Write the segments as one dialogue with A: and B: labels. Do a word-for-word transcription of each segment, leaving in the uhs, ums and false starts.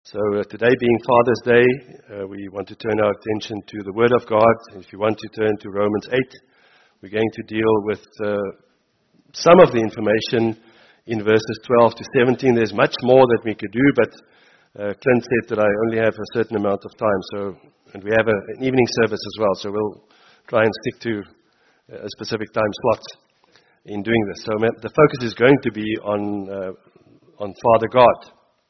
A: So uh, today being Father's Day, uh, we want to turn our attention to the Word of God. If you want to turn to Romans eight, we're going to deal with uh, some of the information in verses twelve to seventeen. There's much more that we could do, but uh, Clint said that I only have a certain amount of time. So, and we have a, an evening service as well, so we'll try and stick to a specific time slot in doing this. So the focus is going to be on uh, on Father God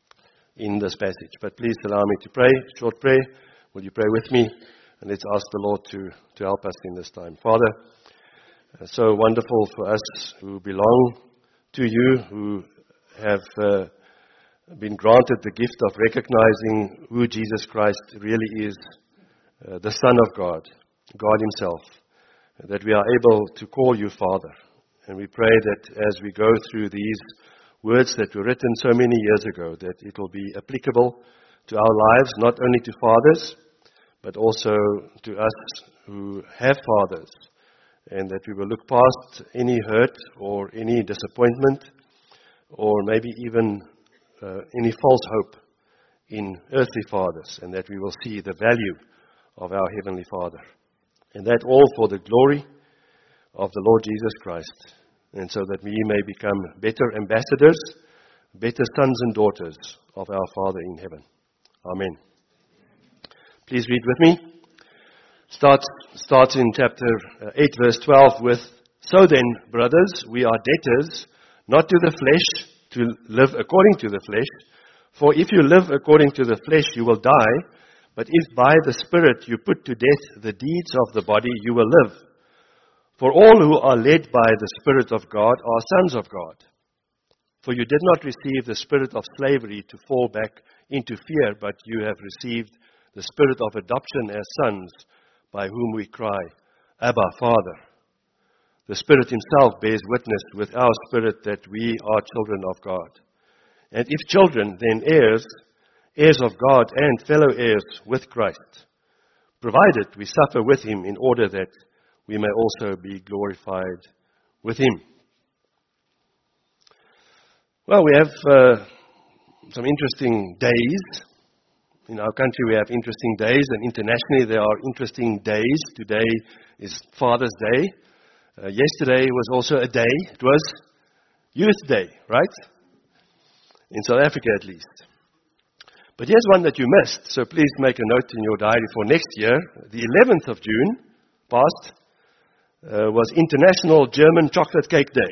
A: in this passage. But please allow me to pray, short prayer. Will you pray with me? And let's ask the Lord to, to help us in this time. Father, uh, so wonderful for us who belong to you, who have uh, been granted the gift of recognizing who Jesus Christ really is, uh, the Son of God, God Himself, that we are able to call you Father. And we pray that as we go through these words that were written so many years ago, that it will be applicable to our lives, not only to fathers, but also to us who have fathers, and that we will look past any hurt or any disappointment, or maybe even uh, any false hope in earthly fathers, and that we will see the value of our Heavenly Father. And that all for the glory of the Lord Jesus Christ, and so that we may become better ambassadors, better sons and daughters of our Father in heaven. Amen. Please read with me. Starts, starts in chapter eight, verse twelve with, "So then, brothers, we are debtors, not to the flesh, to live according to the flesh. For if you live according to the flesh, you will die. But if by the Spirit you put to death the deeds of the body, you will live. For all who are led by the Spirit of God are sons of God. For you did not receive the spirit of slavery to fall back into fear, but you have received the spirit of adoption as sons, by whom we cry, Abba, Father. The Spirit Himself bears witness with our spirit that we are children of God. And if children, then heirs, heirs of God and fellow heirs with Christ, provided we suffer with Him in order that we may also be glorified with Him." Well, we have uh, some interesting days. In our country we have interesting days, and internationally there are interesting days. Today is Father's Day. Uh, yesterday was also a day. It was Youth Day, right? In South Africa at least. But here's one that you missed, so please make a note in your diary for next year. The eleventh of June, past, Uh, was International German Chocolate Cake Day.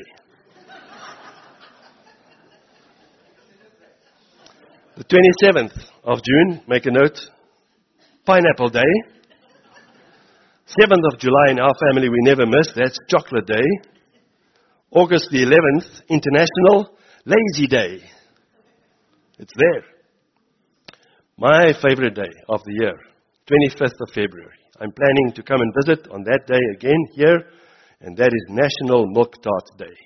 A: The twenty-seventh of June, make a note, Pineapple Day. seventh of July in our family we never miss, that's Chocolate Day. August the eleventh, International Lazy Day. It's there. My favorite day of the year, twenty-fifth of February. I'm planning to come and visit on that day again here, and that is National Milk Tart Day.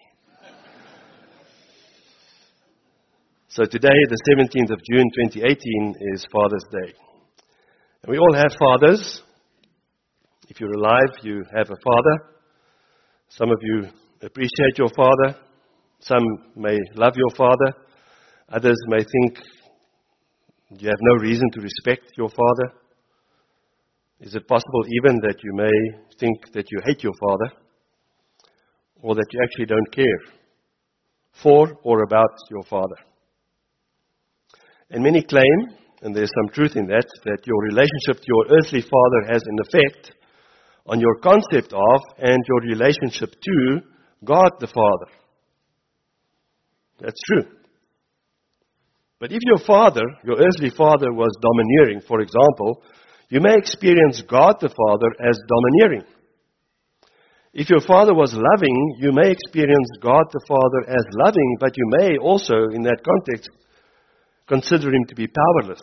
A: So today, the seventeenth of June, twenty eighteen, is Father's Day. And we all have fathers. If you're alive, you have a father. Some of you appreciate your father. Some may love your father. Others may think you have no reason to respect your father. Is it possible even that you may think that you hate your father, or that you actually don't care for or about your father? And many claim, and there's some truth in that, that your relationship to your earthly father has an effect on your concept of and your relationship to God the Father. That's true. But if your father, your earthly father, was domineering, for example, you may experience God the Father as domineering. If your father was loving, you may experience God the Father as loving, but you may also, in that context, consider Him to be powerless.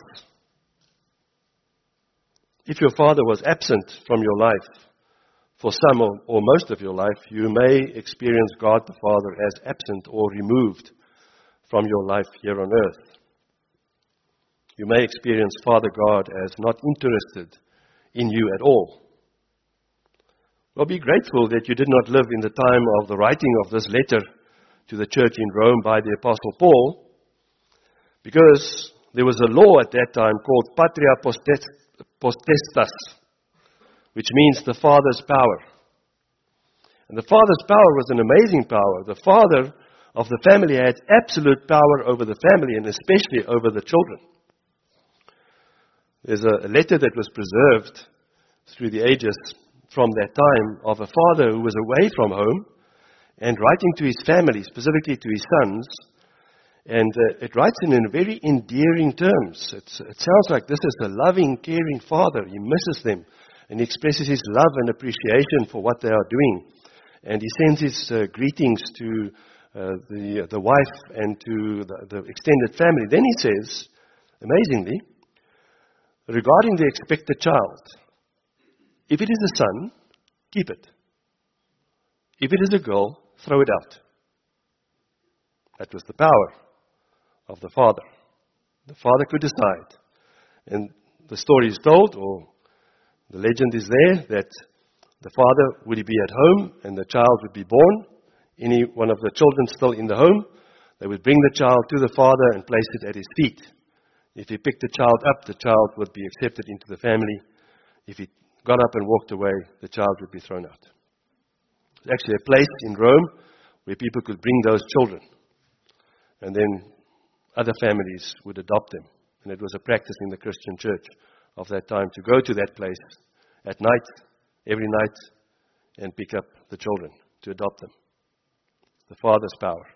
A: If your father was absent from your life for some or, or most of your life, you may experience God the Father as absent or removed from your life here on earth. You may experience Father God as not interested in you at all. Well, be grateful that you did not live in the time of the writing of this letter to the church in Rome by the Apostle Paul, because there was a law at that time called Patria Potestas, which means the father's power. And the father's power was an amazing power. The father of the family had absolute power over the family and especially over the children. There's a letter that was preserved through the ages from that time of a father who was away from home and writing to his family, specifically to his sons. And uh, it writes in, in very endearing terms. It's, it sounds like this is a loving, caring father. He misses them. And he expresses his love and appreciation for what they are doing. And he sends his uh, greetings to uh, the, the wife and to the, the extended family. Then he says, amazingly, regarding the expected child, if it is a son, keep it. If it is a girl, throw it out. That was the power of the father. The father could decide. And the story is told, or the legend is there, that the father would be at home and the child would be born. Any one of the children still in the home, they would bring the child to the father and place it at his feet. If he picked the child up, the child would be accepted into the family. If he got up and walked away, the child would be thrown out. There's actually a place in Rome where people could bring those children. And then other families would adopt them. And it was a practice in the Christian church of that time to go to that place at night, every night, and pick up the children to adopt them. The father's power.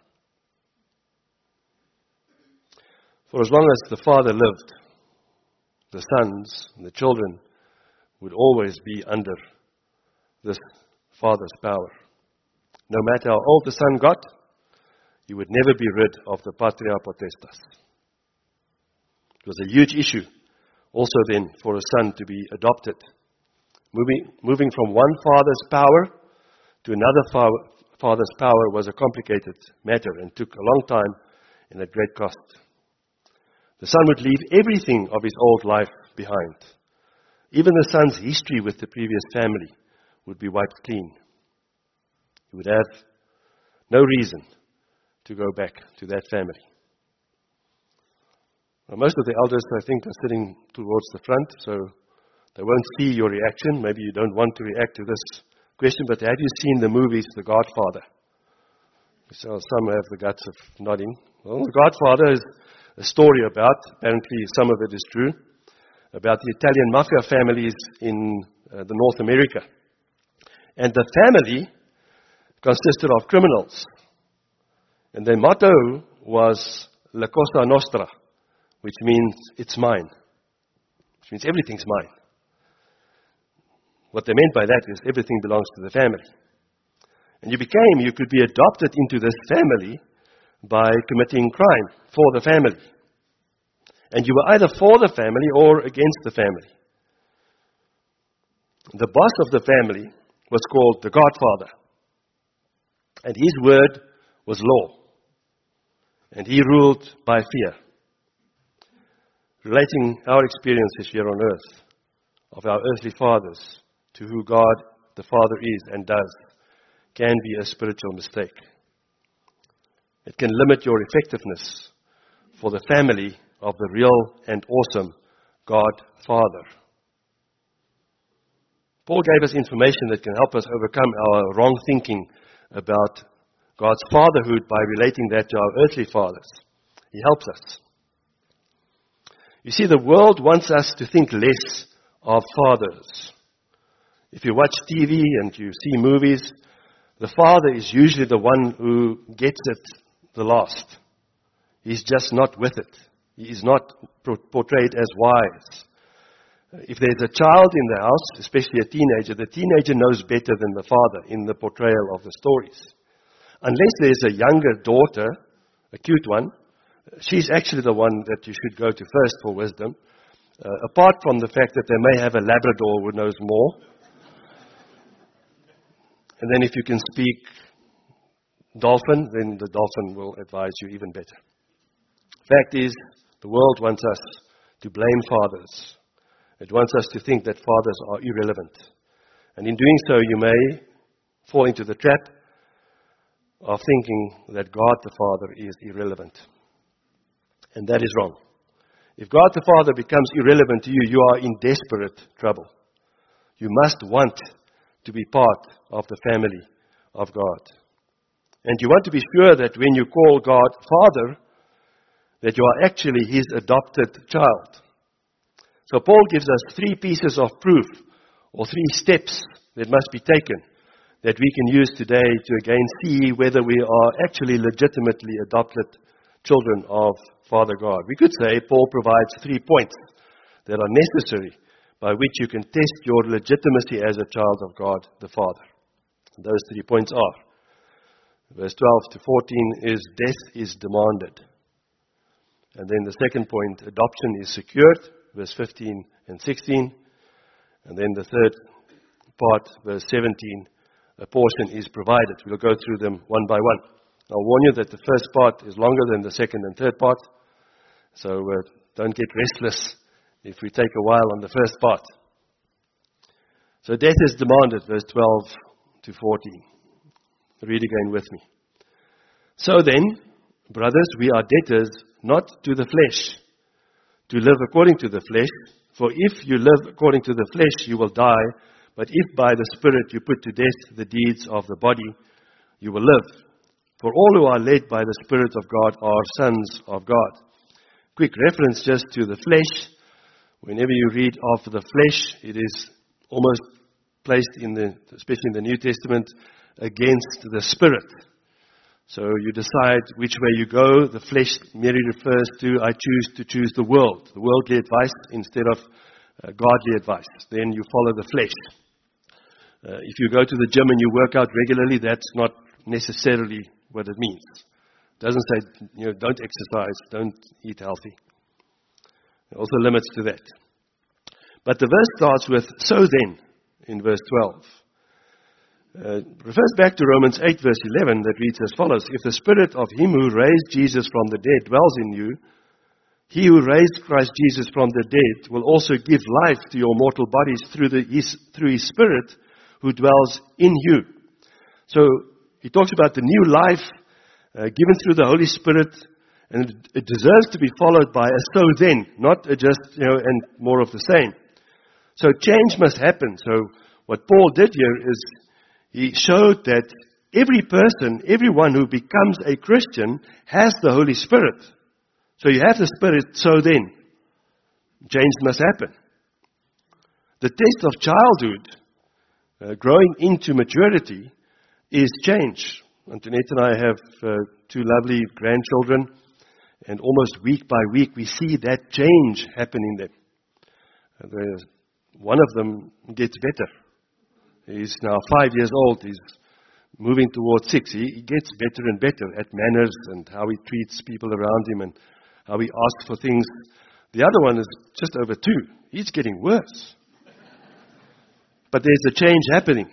A: For as long as the father lived, the sons and the children would always be under this father's power. No matter how old the son got, he would never be rid of the Patria Potestas. It was a huge issue also then for a son to be adopted. Moving, moving from one father's power to another fa- father's power was a complicated matter and took a long time and at great cost. The son would leave everything of his old life behind. Even the son's history with the previous family would be wiped clean. He would have no reason to go back to that family. Now, most of the elders, I think, are sitting towards the front, so they won't see your reaction. Maybe you don't want to react to this question, but have you seen the movies The Godfather? So some have the guts of nodding. Well, The Godfather is a story about, apparently some of it is true, about the Italian mafia families in uh, the North America. And the family consisted of criminals. And their motto was La Cosa Nostra, which means it's mine. Which means everything's mine. What they meant by that is everything belongs to the family. And you became, you could be adopted into this family by committing crime for the family. And you were either for the family or against the family. The boss of the family was called the Godfather. And his word was law. And he ruled by fear. Relating our experiences here on earth of our earthly fathers to who God the Father is and does can be a spiritual mistake. It can limit your effectiveness for the family of the real and awesome God Father. Paul gave us information that can help us overcome our wrong thinking about God's fatherhood by relating that to our earthly fathers. He helps us. You see, the world wants us to think less of fathers. If you watch T V and you see movies, the father is usually the one who gets it the last. He's just not with it. He is not portrayed as wise. If there's a child in the house, especially a teenager, the teenager knows better than the father in the portrayal of the stories. Unless there's a younger daughter, a cute one, she's actually the one that you should go to first for wisdom. Uh, apart from the fact that they may have a Labrador who knows more. And then if you can speak dolphin, then the dolphin will advise you even better. Fact is, the world wants us to blame fathers. It wants us to think that fathers are irrelevant. And in doing so, you may fall into the trap of thinking that God the Father is irrelevant. And that is wrong. If God the Father becomes irrelevant to you, you are in desperate trouble. You must want to be part of the family of God. And you want to be sure that when you call God Father, that you are actually His adopted child. So Paul gives us three pieces of proof, or three steps that must be taken, that we can use today to again see whether we are actually legitimately adopted children of Father God. We could say Paul provides three points that are necessary by which you can test your legitimacy as a child of God the Father. And those three points are, verse twelve to fourteen is death is demanded. And then the second point, adoption is secured, verse fifteen and sixteen. And then the third part, verse seventeen, a portion is provided. We'll go through them one by one. I'll warn you that the first part is longer than the second and third part. So uh, don't get restless if we take a while on the first part. So death is demanded, verse twelve to fourteen. Read again with me. So then, brothers, we are debtors not to the flesh, to live according to the flesh. For if you live according to the flesh, you will die. But if by the Spirit you put to death the deeds of the body, you will live. For all who are led by the Spirit of God are sons of God. Quick reference just to the flesh. Whenever you read of the flesh, it is almost placed in the, especially in the New Testament, against the Spirit. So you decide which way you go. The flesh merely refers to, I choose to choose the world, the worldly advice instead of uh, godly advice. Then you follow the flesh. Uh, if you go to the gym and you work out regularly, that's not necessarily what it means. It doesn't say, you know, don't exercise, don't eat healthy. There are also limits to that. But the verse starts with, so then, in verse twelve. Uh, refers back to Romans eight, verse eleven, that reads as follows. If the Spirit of Him who raised Jesus from the dead dwells in you, He who raised Christ Jesus from the dead will also give life to your mortal bodies through, the, his, through His Spirit who dwells in you. So, he talks about the new life uh, given through the Holy Spirit, and it, it deserves to be followed by a so then, not a just, you know, and more of the same. So change must happen. So what Paul did here is he showed that every person, everyone who becomes a Christian has the Holy Spirit. So you have the Spirit, so then change must happen. The test of childhood, uh, growing into maturity, is change. Antoinette and I have uh, two lovely grandchildren, and almost week by week we see that change happen in them. Uh, one of them gets better. He's now five years old. He's moving towards six. He, he gets better and better at manners and how he treats people around him and how he asks for things. The other one is just over two. He's getting worse. But there's a change happening.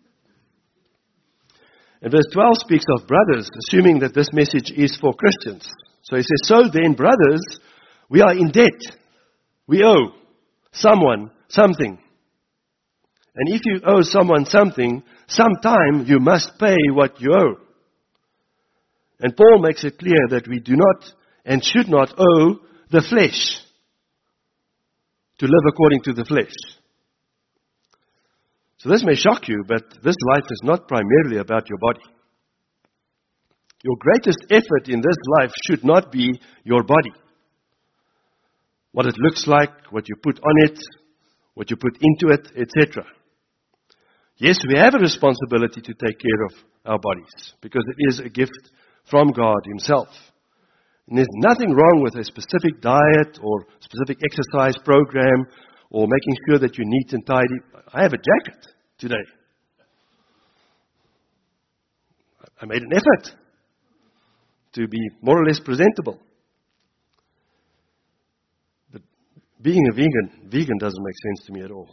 A: And verse twelve speaks of brothers, assuming that this message is for Christians. So he says, so then, brothers, we are in debt. We owe someone something. And if you owe someone something, sometime you must pay what you owe. And Paul makes it clear that we do not and should not owe the flesh to live according to the flesh. So this may shock you, but this life is not primarily about your body. Your greatest effort in this life should not be your body. What it looks like, what you put on it, what you put into it, et cetera. Yes, we have a responsibility to take care of our bodies because it is a gift from God Himself. And there's nothing wrong with a specific diet or specific exercise program or making sure that you're neat and tidy. I have a jacket today. I made an effort to be more or less presentable. But being a vegan, vegan doesn't make sense to me at all.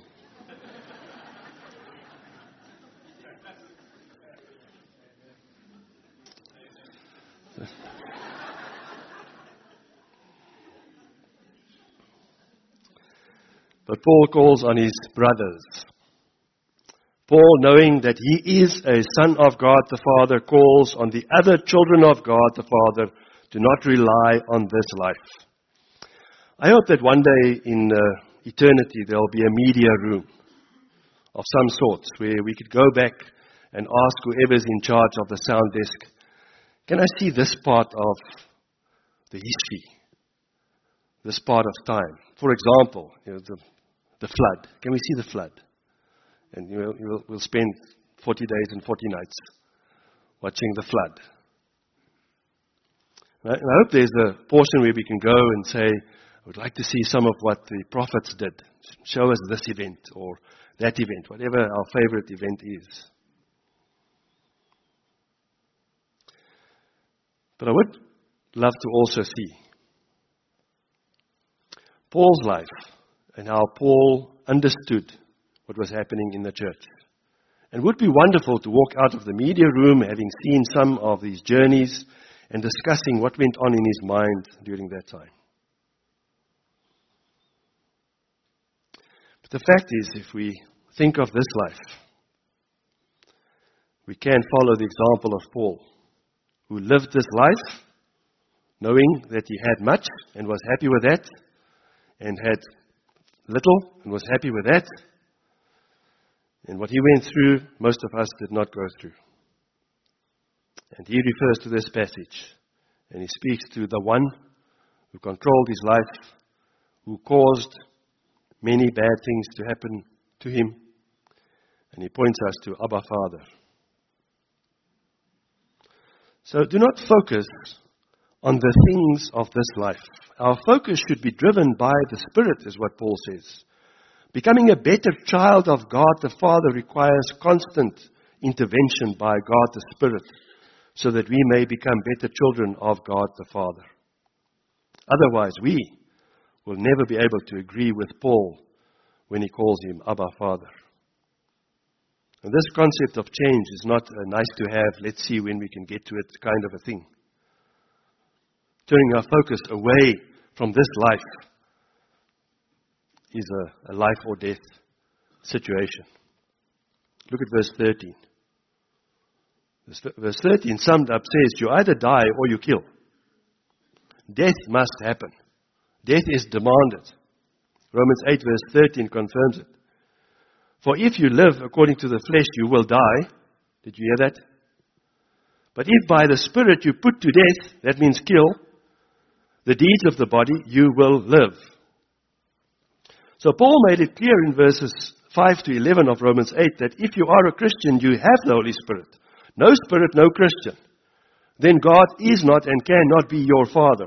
A: But Paul calls on his brothers. Paul, knowing that he is a son of God the Father, calls on the other children of God the Father to not rely on this life. I hope that one day in uh, eternity there will be a media room of some sorts where we could go back and ask whoever's in charge of the sound desk, can I see this part of the history, this part of time? For example, you know, the, the flood. Can we see the flood? And you know, we'll, we'll spend forty days and forty nights watching the flood. And I hope there's a portion where we can go and say, I would like to see some of what the prophets did. Show us this event or that event, whatever our favorite event is. But I would love to also see Paul's life and how Paul understood what was happening in the church. And it would be wonderful to walk out of the media room having seen some of these journeys and discussing what went on in his mind during that time. But the fact is, if we think of this life, we can follow the example of Paul, who lived this life knowing that he had much and was happy with that, and had little and was happy with that. And what he went through, most of us did not go through. And he refers to this passage, and he speaks to the one who controlled his life, who caused many bad things to happen to him, and he points us to Abba Father. So do not focus on the things of this life. Our focus should be driven by the Spirit, is what Paul says. Becoming a better child of God the Father requires constant intervention by God the Spirit, so that we may become better children of God the Father. Otherwise, we will never be able to agree with Paul when he calls him Abba Father. And this concept of change is not a nice to have, let's see when we can get to it kind of a thing. Turning our focus away from this life is a, a life or death situation. Look at verse thirteen. Verse thirteen summed up says, you either die or you kill. Death must happen. Death is demanded. Romans eight verse thirteen confirms it. For if you live according to the flesh, you will die. Did you hear that? But if by the Spirit you put to death, that means kill, the deeds of the body, you will live. So Paul made it clear in verses five to eleven of Romans eight that if you are a Christian, you have the Holy Spirit. No Spirit, no Christian. Then God is not and cannot be your Father.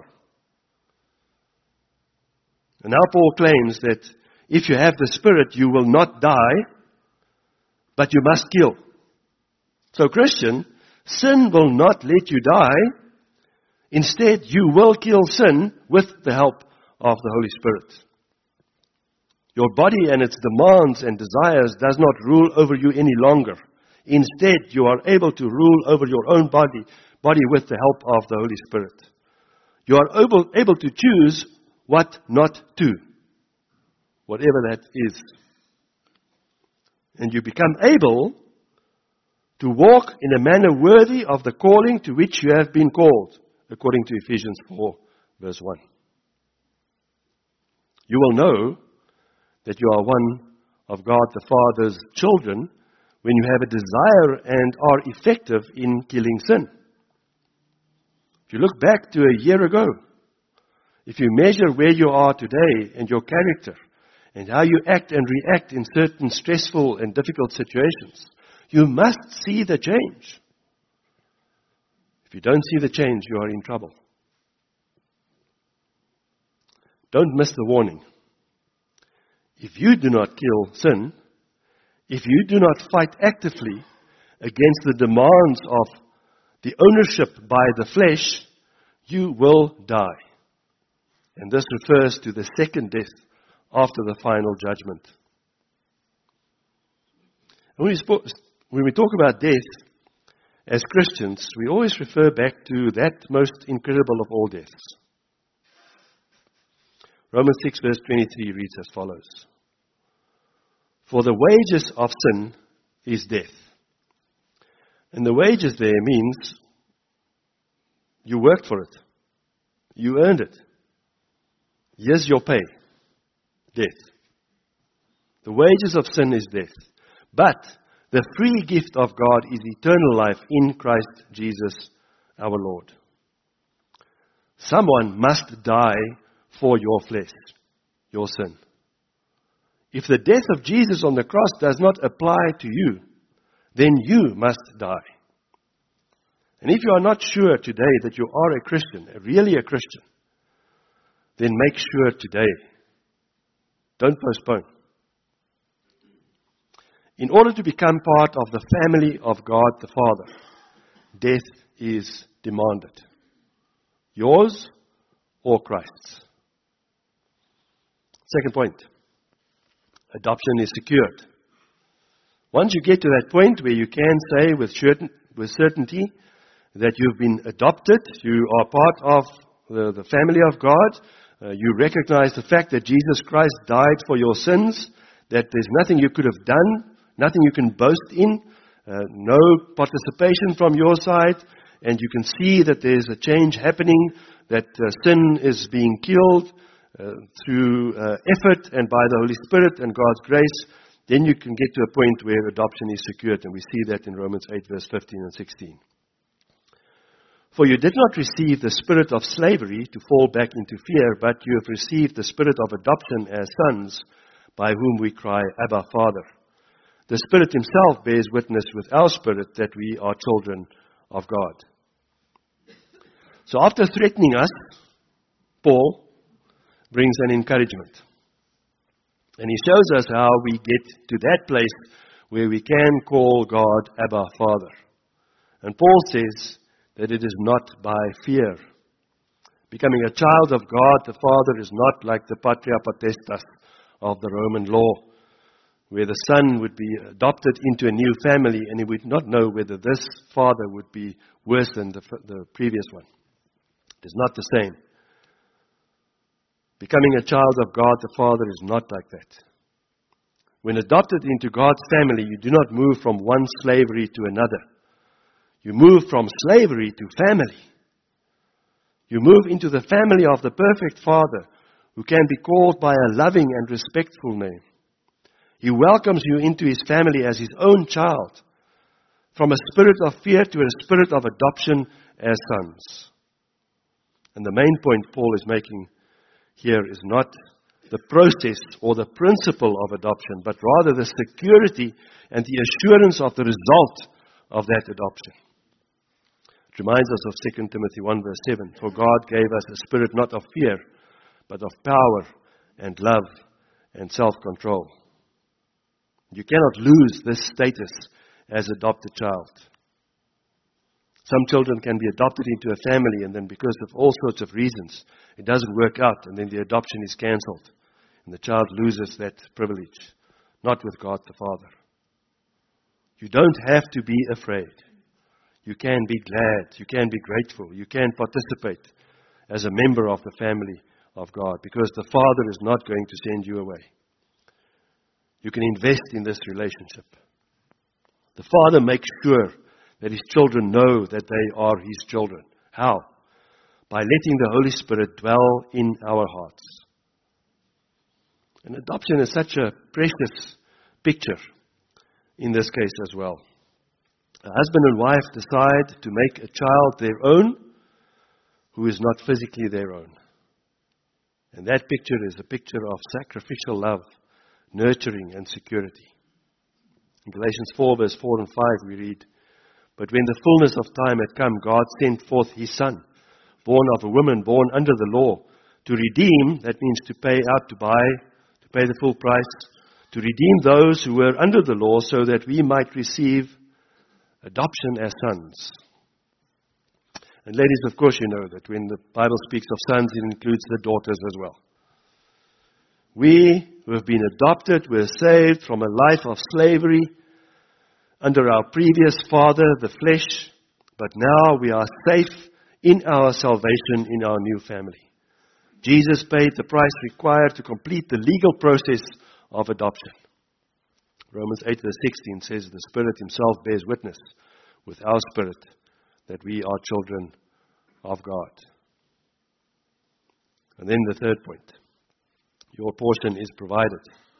A: And now Paul claims that if you have the Spirit, you will not die, but you must kill. So Christian, sin will not let you die. Instead, you will kill sin with the help of the Holy Spirit. Your body and its demands and desires does not rule over you any longer. Instead, you are able to rule over your own body, body with the help of the Holy Spirit. You are able, able to choose what not to, whatever that is. And you become able to walk in a manner worthy of the calling to which you have been called, according to Ephesians four, verse one. You will know that you are one of God the Father's children when you have a desire and are effective in killing sin. If you look back to a year ago, if you measure where you are today and your character and how you act and react in certain stressful and difficult situations, you must see the change. If you don't see the change, you are in trouble. Don't miss the warning. If you do not kill sin, if you do not fight actively against the demands of the ownership by the flesh, you will die. And this refers to the second death after the final judgment. When we, spo- when we talk about death as Christians, we always refer back to that most incredible of all deaths. Romans six verse twenty-three reads as follows. For the wages of sin is death. And the wages there means you worked for it. You earned it. Here's your pay. Death. The wages of sin is death. But the free gift of God is eternal life in Christ Jesus our Lord. Someone must die for your flesh, your sin. If the death of Jesus on the cross does not apply to you, then you must die. And if you are not sure today that you are a Christian, really a Christian, then make sure today. Don't postpone. In order to become part of the family of God the Father, death is demanded. Yours or Christ's. Second point. Adoption is secured. Once you get to that point where you can say with certain, with certainty that you've been adopted, you are part of the, the family of God, uh, you recognize the fact that Jesus Christ died for your sins, that there's nothing you could have done, nothing you can boast in, uh, no participation from your side, and you can see that there's a change happening, that uh, sin is being killed uh, through uh, effort and by the Holy Spirit and God's grace, then you can get to a point where adoption is secured, and we see that in Romans eight, verse fifteen and sixteen. For you did not receive the spirit of slavery to fall back into fear, but you have received the spirit of adoption as sons, by whom we cry, Abba, Father. The Spirit Himself bears witness with our spirit that we are children of God. So after threatening us, Paul brings an encouragement. And he shows us how we get to that place where we can call God Abba, Father. And Paul says that it is not by fear. Becoming a child of God the Father is not like the patria potestas of the Roman law, where the son would be adopted into a new family and he would not know whether this father would be worse than the, the previous one. It is not the same. Becoming a child of God the Father is not like that. When adopted into God's family, you do not move from one slavery to another. You move from slavery to family. You move into the family of the perfect Father, who can be called by a loving and respectful name. He welcomes you into His family as His own child, from a spirit of fear to a spirit of adoption as sons. And the main point Paul is making here is not the process or the principle of adoption, but rather the security and the assurance of the result of that adoption. It reminds us of Second Timothy one verse seven. For God gave us a spirit not of fear, but of power and love and self-control. You cannot lose this status as adopted child. Some children can be adopted into a family, and then because of all sorts of reasons, it doesn't work out, and then the adoption is cancelled, and the child loses that privilege. Not with God the Father. You don't have to be afraid. You can be glad. You can be grateful. You can participate as a member of the family of God, because the Father is not going to send you away. You can invest in this relationship. The Father makes sure that His children know that they are His children. How? By letting the Holy Spirit dwell in our hearts. And adoption is such a precious picture in this case as well. A husband and wife decide to make a child their own who is not physically their own. And that picture is a picture of sacrificial love, nurturing and security. In Galatians four verse four and five we read, But when the fullness of time had come, God sent forth His Son, born of a woman, born under the law, to redeem, that means to pay out, to buy, to pay the full price, to redeem those who were under the law so that we might receive adoption as sons. And ladies, of course you know that when the Bible speaks of sons, it includes the daughters as well. We who have been adopted, were saved from a life of slavery under our previous father, the flesh, but now we are safe in our salvation in our new family. Jesus paid the price required to complete the legal process of adoption. Romans eight verse sixteen says, The Spirit Himself bears witness with our spirit that we are children of God. And then the third point. Your portion is provided.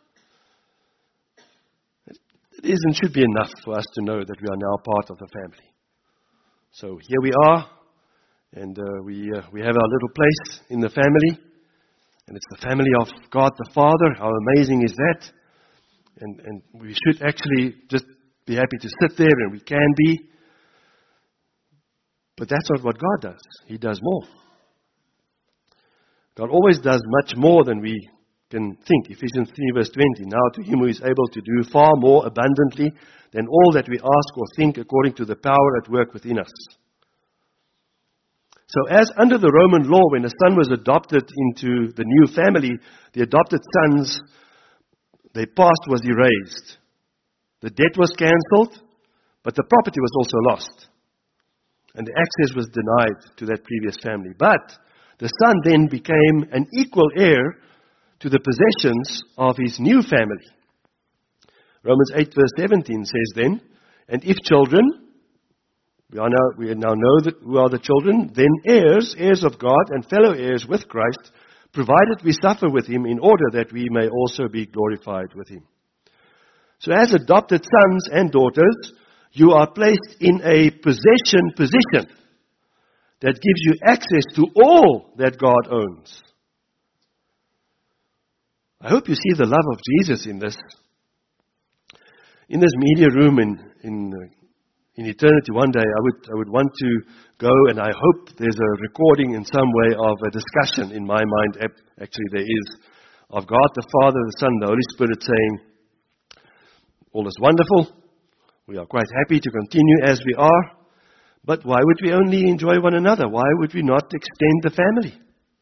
A: It is and should be enough for us to know that we are now part of the family. So here we are, and uh, we uh, we have our little place in the family, and it's the family of God the Father. How amazing is that? And and we should actually just be happy to sit there, and we can be. But that's not what God does. He does more. God always does much more than we can think. Ephesians three verse twenty. Now to him who is able to do far more abundantly than all that we ask or think, according to the power at work within us. So as under the Roman law, when a son was adopted into the new family, the adopted sons, their past was erased. The debt was cancelled, but the property was also lost. And the access was denied to that previous family. But the son then became an equal heir to the possessions of his new family. Romans eight verse seventeen says then, and if children, we, are now, we now know that who are the children, then heirs, heirs of God and fellow heirs with Christ, provided we suffer with him in order that we may also be glorified with him. So as adopted sons and daughters, you are placed in a possession position that gives you access to all that God owns. I hope you see the love of Jesus in this. In this media room in in, in eternity one day, I would I would want to go, and I hope there's a recording in some way of a discussion in my mind, actually there is, of God the Father, the Son, the Holy Spirit saying, all is wonderful, we are quite happy to continue as we are, but why would we only enjoy one another? Why would we not extend the family?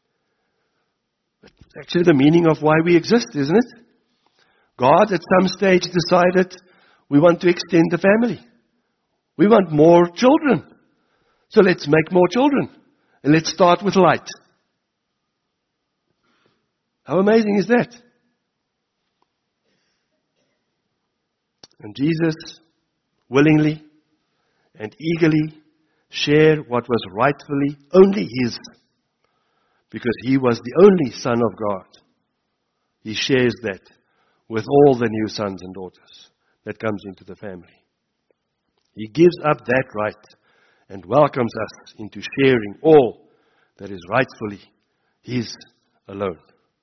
A: It's actually the meaning of why we exist, isn't it? God at some stage decided we want to extend the family. We want more children. So let's make more children. And let's start with light. How amazing is that? And Jesus willingly and eagerly shared what was rightfully only his, because he was the only Son of God. He shares that with all the new sons and daughters that comes into the family. He gives up that right and welcomes us into sharing all that is rightfully his alone.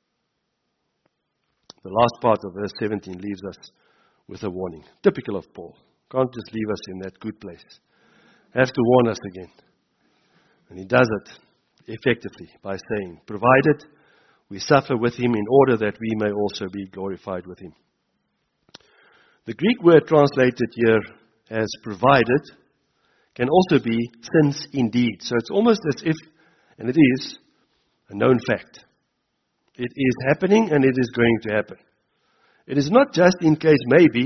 A: The last part of verse seventeen leaves us with a warning, typical of Paul. Can't just leave us in that good place. Have to warn us again. And he does it effectively by saying, provided we suffer with him in order that we may also be glorified with him. The Greek word translated here as provided can also be since indeed. So it's almost as if, and it is, a known fact. It is happening and it is going to happen. It is not just in case maybe.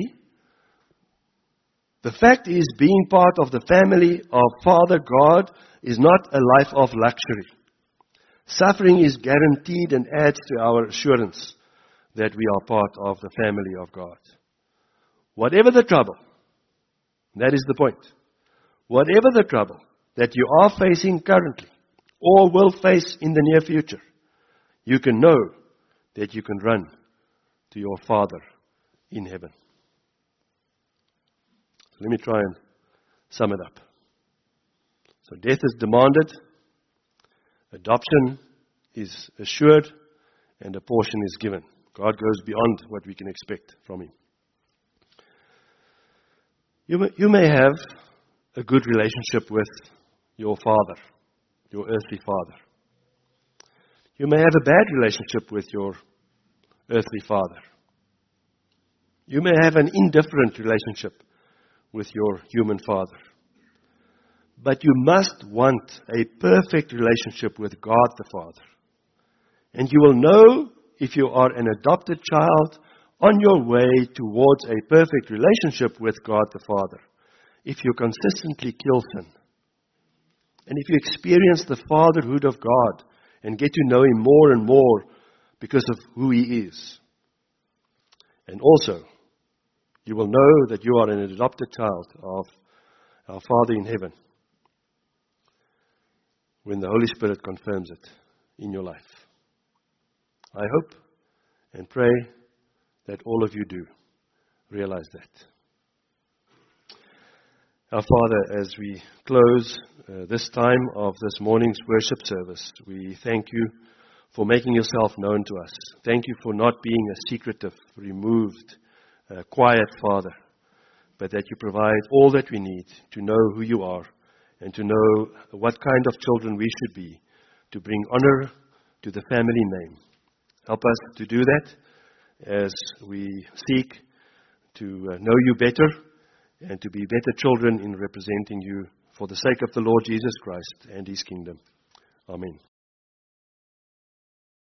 A: The fact is, being part of the family of Father God is not a life of luxury. Suffering is guaranteed and adds to our assurance that we are part of the family of God. Whatever the trouble, that is the point. Whatever the trouble that you are facing currently or will face in the near future, you can know that you can run to your Father in heaven. Let me try and sum it up. So death is demanded, adoption is assured, and a portion is given. God goes beyond what we can expect from him. You may, you may have a good relationship with your father, your earthly father. You may have a bad relationship with your earthly father. You may have an indifferent relationship with your human father. But you must want a perfect relationship with God the Father. And you will know if you are an adopted child on your way towards a perfect relationship with God the Father, if you consistently kill sin. And if you experience the fatherhood of God and get to know him more and more because of who he is. And also, you will know that you are an adopted child of our Father in heaven when the Holy Spirit confirms it in your life. I hope and pray that all of you do realize that. Our Father, as we close uh, this time of this morning's worship service, we thank you for making yourself known to us. Thank you for not being a secretive, removed, uh, quiet Father, but that you provide all that we need to know who you are and to know what kind of children we should be to bring honor to the family name. Help us to do that as we seek to uh, know you better and to be better children in representing you for the sake of the Lord Jesus Christ and His kingdom. Amen.